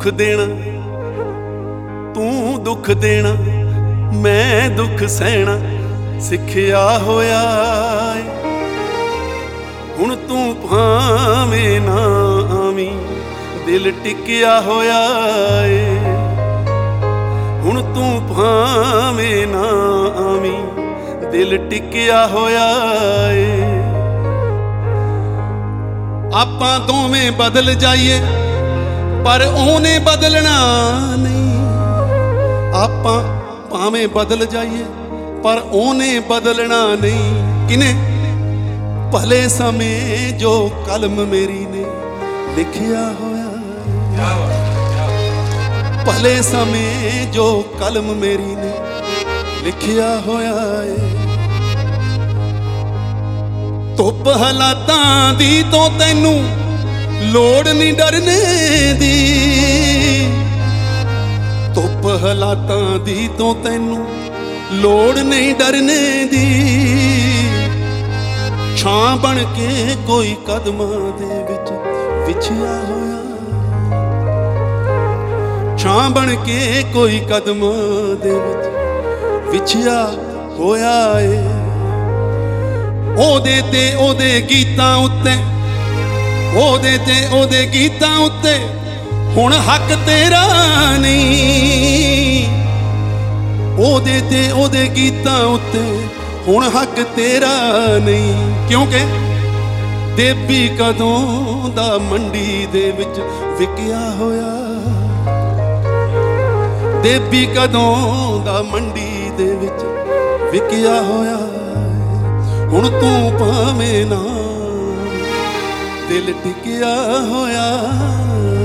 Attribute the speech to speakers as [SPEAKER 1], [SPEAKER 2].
[SPEAKER 1] दुख देना तू दुख देना मैं दुख सहना सिखिया होया है। हुण तू भावें ना आवी दिल टिकिया होया है। हुण तू भावें ना आवी दिल टिकिया होया है। आपां दोवें बदल जाइए पर ओने बदलना नहीं। आपां भावें बदल जाइए पर ओने बदलना नहीं। किने भले समय जो कलम मेरी ने लिखिया होया। भले समय जो कलम मेरी ने लिखिया होया है। धुप हालातां दी तो तैनू लोड़ नहीं डरने दी। धुप हालातां दी तो तैनू लोड़ नहीं डरने दी। छां बन के कोई कदमां दे विच विछिया होया। छां बन के कोई कदमां दे विच विछिया होया है। ओदे ते ओदे गीतां उत्ते ओदे ते ओदे गीतां उत्ते हुण हक तेरा नहीं। ओदे ते ओदे गीतां उत्ते हुण हक तेरा नहीं। क्योंकि देवी कदों दा मंडी दे विच विकिया होया। देवी कदों दा मंडी दे विच विकिया होया। हुण तू भावें ना दिल टिकिया होया।